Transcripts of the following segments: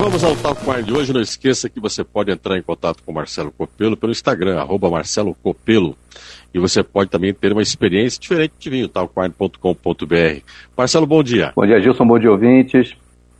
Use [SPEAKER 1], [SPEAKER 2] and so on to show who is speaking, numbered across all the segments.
[SPEAKER 1] Vamos ao Talk Wine de hoje. Não esqueça que você pode entrar em contato com o Marcelo Copelo pelo Instagram, @MarceloCopelo. E você pode também ter uma experiência diferente de vinho, talkwine.com.br. Marcelo, bom dia.
[SPEAKER 2] Bom dia, Gilson. Bom dia, ouvintes.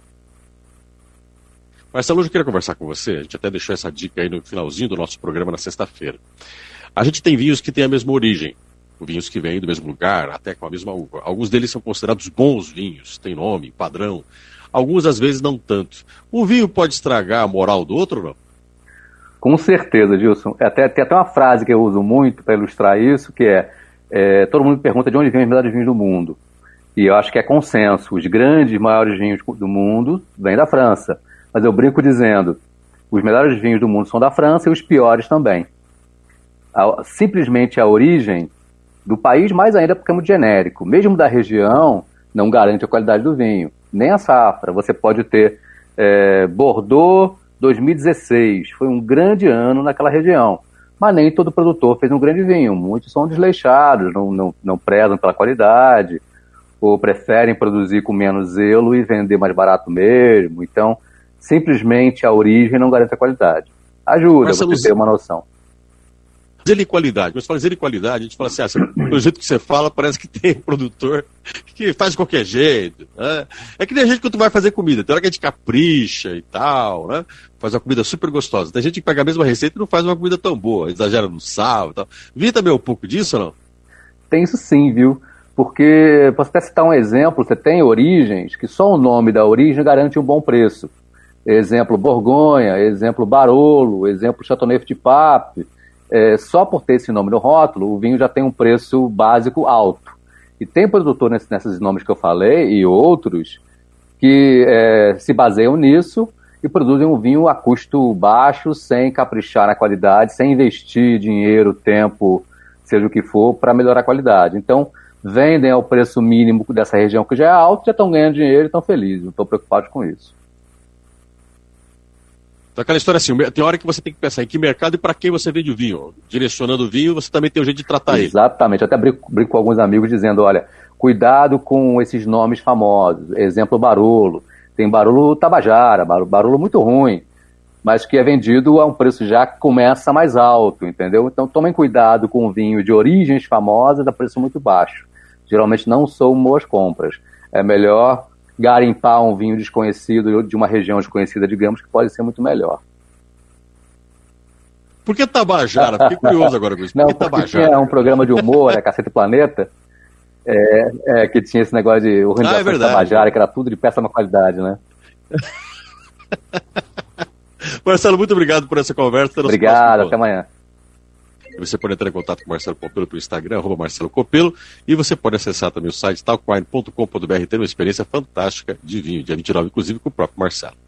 [SPEAKER 1] Marcelo, hoje eu queria conversar com você. A gente até deixou essa dica aí no finalzinho do nosso programa na sexta-feira. A gente tem vinhos que têm a mesma origem, vinhos que vêm do mesmo lugar, até com a mesma uva. Alguns deles são considerados bons vinhos, têm nome, padrão. Alguns, às vezes, não tanto. Um vinho pode estragar a moral do outro ou não?
[SPEAKER 2] Com certeza, Gilson. Tem até uma frase que eu uso muito para ilustrar isso, que todo mundo pergunta de onde vêm os melhores vinhos do mundo. E eu acho que é consenso. Os grandes, maiores vinhos do mundo vêm da França. Mas eu brinco dizendo, os melhores vinhos do mundo são da França e os piores também. Simplesmente a origem do país, mais ainda porque é muito genérico. Mesmo da região, não garante a qualidade do vinho. Nem a safra. Você pode ter Bordeaux 2016. Foi um grande ano naquela região. Mas nem todo produtor fez um grande vinho. Muitos são desleixados, não prezam pela qualidade, ou preferem produzir com menos zelo e vender mais barato mesmo. Então, simplesmente a origem não garante a qualidade. Ajuda você ter uma noção.
[SPEAKER 1] Zelo e qualidade. Mas fala zelo e qualidade, a gente fala assim, pelo jeito que você fala, parece que tem produtor que faz de qualquer jeito. Né? É que nem a gente quando vai fazer comida, tem hora que a gente capricha e tal, né? Faz uma comida super gostosa. Tem gente que pega a mesma receita e não faz uma comida tão boa, exagera no sal e tal. Vi também um pouco disso ou não?
[SPEAKER 2] Tem isso sim, viu? Porque, posso até citar um exemplo, você tem origens que só o nome da origem garante um bom preço. Exemplo Borgonha, exemplo Barolo, exemplo Châteauneuf de Pape. Só por ter esse nome no rótulo, o vinho já tem um preço básico alto. E tem produtor nesses nomes que eu falei e outros que se baseiam nisso e produzem um vinho a custo baixo, sem caprichar na qualidade, sem investir dinheiro, tempo, seja o que for, para melhorar a qualidade. Então, vendem ao preço mínimo dessa região que já é alto, já estão ganhando dinheiro e estão felizes, não estão preocupados com isso.
[SPEAKER 1] Então, aquela história assim, tem hora que você tem que pensar em que mercado e para quem você vende o vinho. Direcionando o vinho, você também tem um jeito de tratar ele.
[SPEAKER 2] Exatamente. Eu até brinco com alguns amigos dizendo, olha, cuidado com esses nomes famosos. Exemplo, Barolo. Tem Barolo Tabajara, Barolo muito ruim, mas que é vendido a um preço já que começa mais alto, entendeu? Então, tomem cuidado com o vinho de origens famosas a preço muito baixo. Geralmente não são boas compras. É melhor garimpar um vinho desconhecido de uma região desconhecida, digamos, que pode ser muito melhor.
[SPEAKER 1] Por que Tabajara? Fiquei curioso agora com isso. Por que Tabajara?
[SPEAKER 2] Tinha um programa de humor, Cacete Planeta, que tinha esse negócio de organização de Tabajara, que era tudo de péssima qualidade, né?
[SPEAKER 1] Marcelo, muito obrigado por essa conversa.
[SPEAKER 2] Obrigado, até amanhã.
[SPEAKER 1] Você pode entrar em contato com o Marcelo Copelo pelo Instagram, @Marcelo Copelo, e você pode acessar também o site talkwine.com.br e ter uma experiência fantástica de vinho, dia 29, inclusive com o próprio Marcelo.